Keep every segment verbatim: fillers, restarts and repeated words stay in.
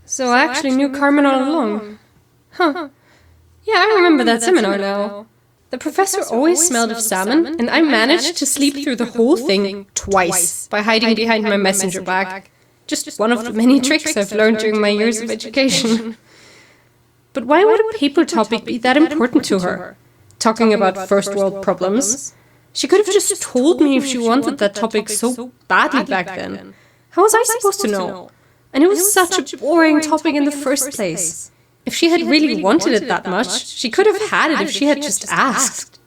So I actually knew Carmen all along. Huh. Yeah, I remember that seminar now. The professor always smelled of salmon, and I managed to sleep through the whole thing twice by hiding behind my messenger bag. Just one of the many tricks I've learned during my years of education. But why would a paper topic be that important to her? Talking about first world problems? She could have just told me if she wanted that topic so badly back then. How was I supposed to know? And it was such a boring topic in the first place. If she had really wanted it that much, she could have had it if she had just asked.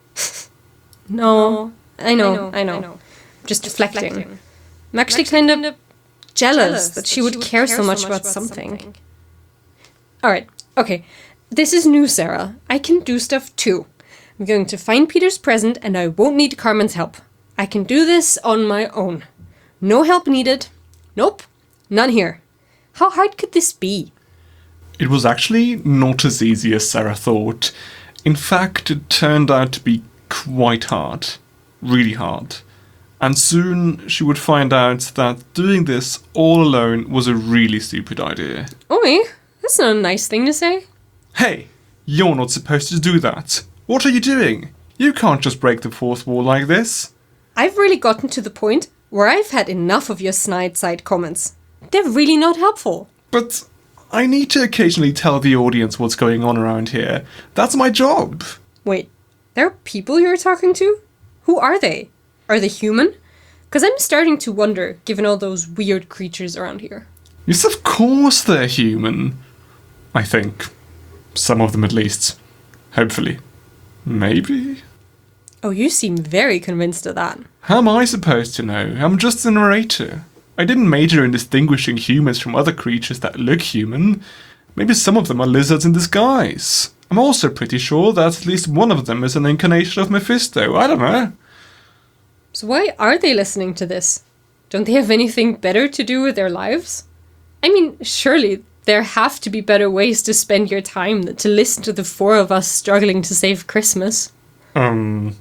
No, I know, I know. Just deflecting. I'm actually kind of jealous that she would care so much about something. Alright, okay. This is new, Sarah. I can do stuff too. I'm going to find Peter's present and I won't need Carmen's help. I can do this on my own. No help needed. Nope, none here. How hard could this be? It was actually not as easy as Sarah thought. In fact, it turned out to be quite hard. Really hard. And soon she would find out that doing this all alone was a really stupid idea. Oi, that's not a nice thing to say. Hey, you're not supposed to do that. What are you doing? You can't just break the fourth wall like this. I've really gotten to the point where I've had enough of your snide side comments. They're really not helpful. But I need to occasionally tell the audience what's going on around here. That's my job. Wait, there are people you're talking to? Who are they? Are they human? Because I'm starting to wonder, given all those weird creatures around here. Yes, of course they're human. I think. Some of them at least. Hopefully. Maybe? Oh, you seem very convinced of that. How am I supposed to know? I'm just a narrator. I didn't major in distinguishing humans from other creatures that look human. Maybe some of them are lizards in disguise. I'm also pretty sure that at least one of them is an incarnation of Mephisto. I don't know. So why are they listening to this? Don't they have anything better to do with their lives? I mean, surely there have to be better ways to spend your time than to listen to the four of us struggling to save Christmas. Um...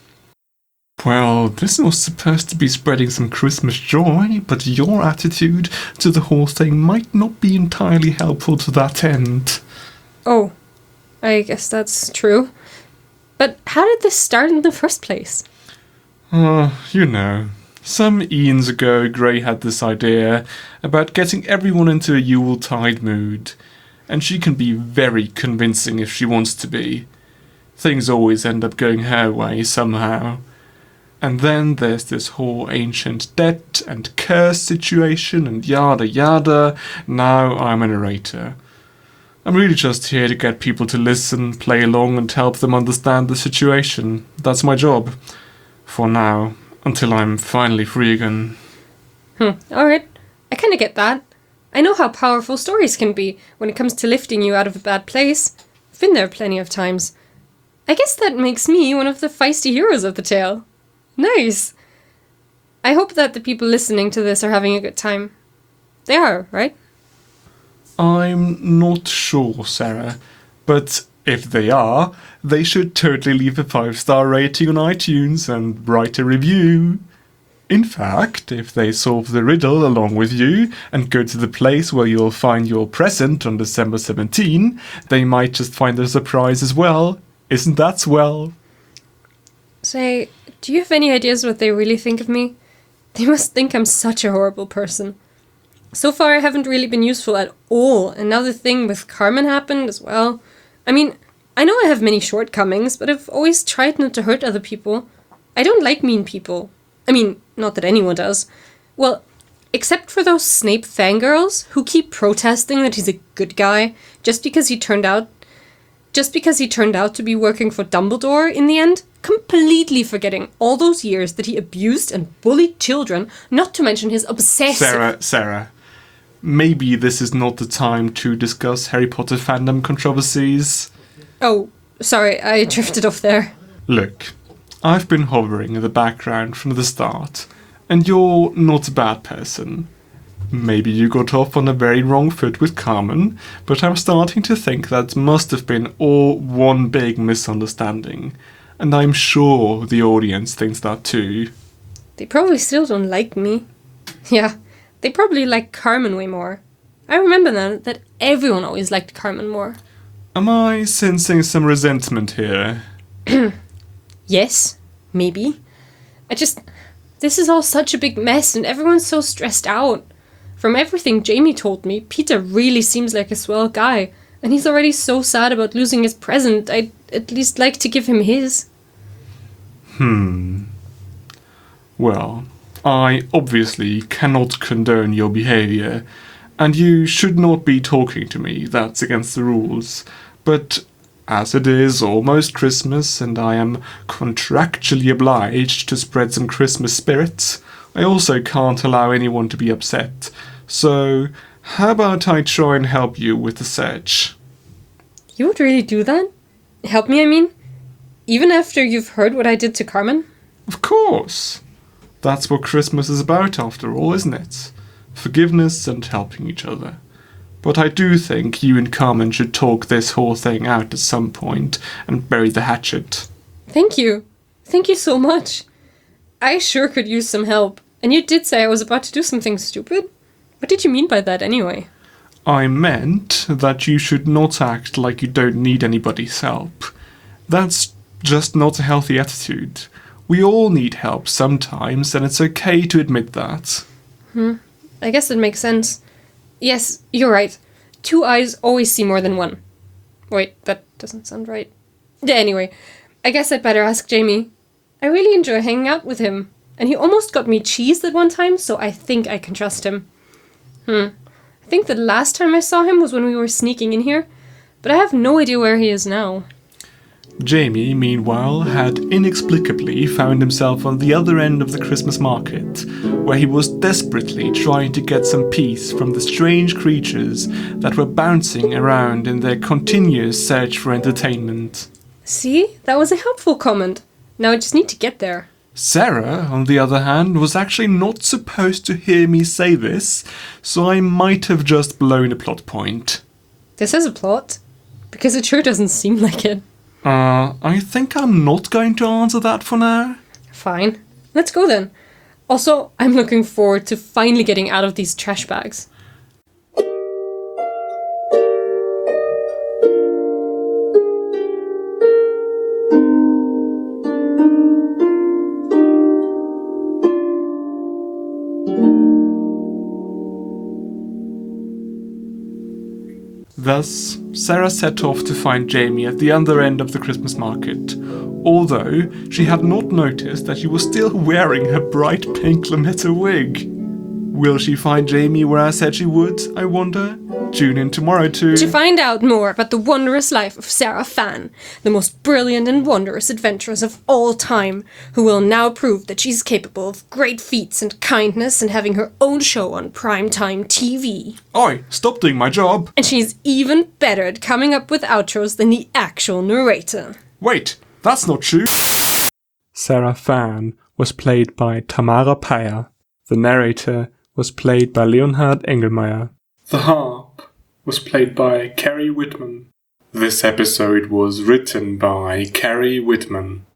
Well, this was supposed to be spreading some Christmas joy, but your attitude to the whole thing might not be entirely helpful to that end. Oh, I guess that's true. But how did this start in the first place? Uh, you know, some eons ago Grey had this idea about getting everyone into a Yuletide mood, and she can be very convincing if she wants to be. Things always end up going her way somehow. And then there's this whole ancient debt and curse situation and yada yada. Now I'm a narrator. I'm really just here to get people to listen, play along and help them understand the situation. That's my job. For now. Until I'm finally free again. Hmm, alright. I kinda get that. I know how powerful stories can be when it comes to lifting you out of a bad place. I've been there plenty of times. I guess that makes me one of the feisty heroes of the tale. Nice! I hope that the people listening to this are having a good time. They are, right? I'm not sure, Sarah. But if they are, they should totally leave a five-star rating on iTunes and write a review. In fact, if they solve the riddle along with you and go to the place where you'll find your present on December seventeenth, they might just find a surprise as well. Isn't that swell? Say, do you have any ideas what they really think of me? They must think I'm such a horrible person. So far I haven't really been useful at all, and now the thing with Carmen happened as well. I mean, I know I have many shortcomings, but I've always tried not to hurt other people. I don't like mean people. I mean, not that anyone does. Well, except for those Snape fangirls who keep protesting that he's a good guy just because he turned out just because he turned out to be working for Dumbledore in the end, completely forgetting all those years that he abused and bullied children, not to mention his obsessive... Sarah, Sarah, maybe this is not the time to discuss Harry Potter fandom controversies. Oh, sorry, I drifted off there. Look, I've been hovering in the background from the start, and you're not a bad person. Maybe you got off on a very wrong foot with Carmen, but I'm starting to think that must have been all one big misunderstanding. And I'm sure the audience thinks that too. They probably still don't like me. Yeah, they probably like Carmen way more. I remember then that everyone always liked Carmen more. Am I sensing some resentment here? Yes, maybe. I just... This is all such a big mess and everyone's so stressed out. From everything Jamie told me, Peter really seems like a swell guy. And he's already so sad about losing his present, I'd at least like to give him his. Hmm. Well, I obviously cannot condone your behavior, and you should not be talking to me, that's against the rules. But as it is almost Christmas and I am contractually obliged to spread some Christmas spirit, I also can't allow anyone to be upset. So, how about I try and help you with the search? You would really do that? Help me, I mean? Even after you've heard what I did to Carmen? Of course. That's what Christmas is about after all, isn't it? Forgiveness and helping each other. But I do think you and Carmen should talk this whole thing out at some point and bury the hatchet. Thank you. Thank you so much. I sure could use some help. And you did say I was about to do something stupid? What did you mean by that anyway? I meant that you should not act like you don't need anybody's help. That's just not a healthy attitude. We all need help sometimes, and it's okay to admit that. Hmm. I guess that makes sense. Yes, you're right. Two eyes always see more than one. Wait, that doesn't sound right. Yeah, anyway, I guess I'd better ask Jamie. I really enjoy hanging out with him, and he almost got me cheese that one time, so I think I can trust him. Hmm. I think the last time I saw him was when we were sneaking in here, but I have no idea where he is now. Jamie, meanwhile, had inexplicably found himself on the other end of the Christmas market, where he was desperately trying to get some peace from the strange creatures that were bouncing around in their continuous search for entertainment. See? That was a helpful comment. Now I just need to get there. Sarah, on the other hand, was actually not supposed to hear me say this, so I might have just blown a plot point. This is a plot? Because it sure doesn't seem like it. Uh, I think I'm not going to answer that for now. Fine. Let's go then. Also, I'm looking forward to finally getting out of these trash bags. Thus, Sarah set off to find Jamie at the other end of the Christmas market, although she had not noticed that she was still wearing her bright pink lametta wig. Will she find Jamie where I said she would, I wonder? Tune in tomorrow to... To find out more about the wondrous life of Sarah Fan, the most brilliant and wondrous adventuress of all time, who will now prove that she's capable of great feats and kindness and having her own show on primetime T V. Oi, stop doing my job! And she's even better at coming up with outros than the actual narrator. Wait, that's not true! Sarah Fan was played by Tamara Peyer. The narrator was played by Leonhard Engelmeyer. The harp was played by Carrie Whitman. This episode was written by Carrie Whitman.